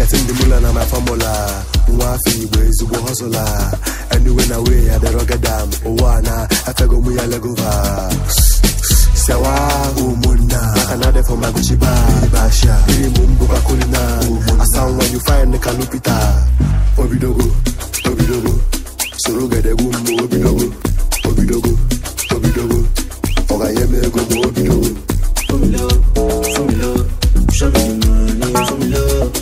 Getting the mula na my formula. Mwafi ways go hustler. Anyway na way I the rugged dam. Owana I go me a legova. Sewa umuna. Another for my Gucci bag. Basha. Mumbo bakulina. I sound when you find the kalupita. Obidogo, Obidogo. Suruga de gumbo Obidogo, Obidogo, Obidogo. Oga yeme go Obidogo. For me love, show me the money. For me love,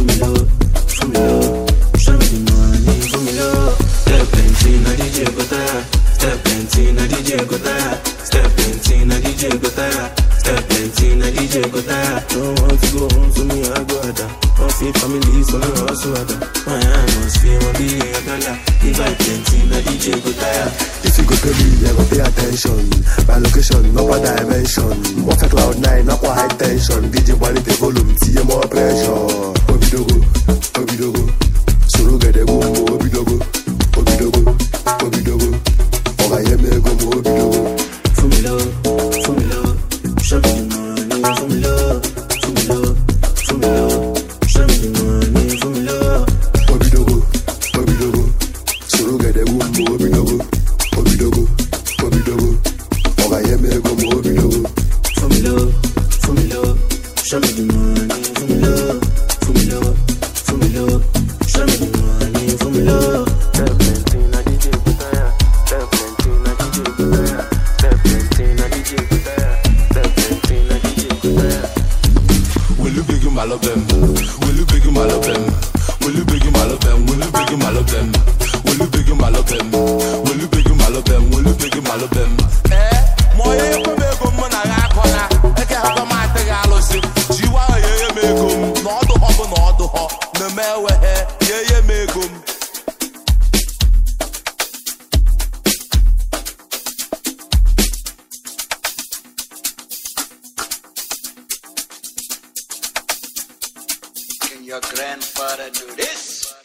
show me the money. For me love, step into na DJ Gota, step into na DJ Gota, step into na DJ Gota, step into na DJ Gota. Don't want to go home, so me I go ada. Want see family, so me also ada. My atmosphere will be a dollar. If I plenty na DJ Gota. If you go pay me, I go pay attention. My location, upper dimension. Water cloud 9, up high tension. DJ quality volume, see more pressure. Obidogo, Obidogo. Suruga de gumbo, Obidogo, Obidogo, Obidogo. Oga yeme go Obidogo. For me love, show me the money. For me love, show me the money. For me love, Obidogo, Obidogo. Suruga de gumbo, Obidogo, Obidogo, Obidogo. Oga yeme go Obidogo. for me love, show me the money. For me love, show me the money. For me love. Step plenty na DJ Gotaya, step plenty na DJ Gotaya, step plenty na DJ Gotaya, step plenty na DJ Gotaya. Will you beg him all of them? Will you beg him all of them? Will you beg him all of them? Will you beg him all of them? Will you beg him all of them? Will you beg him all of them? Will you beg him all of them? Moye ko be go mo na ga kona. E ke ha ma te ga lo si. Jiwa ye me go. No do ho. Na me we he ye me go. Can your grandfather do this?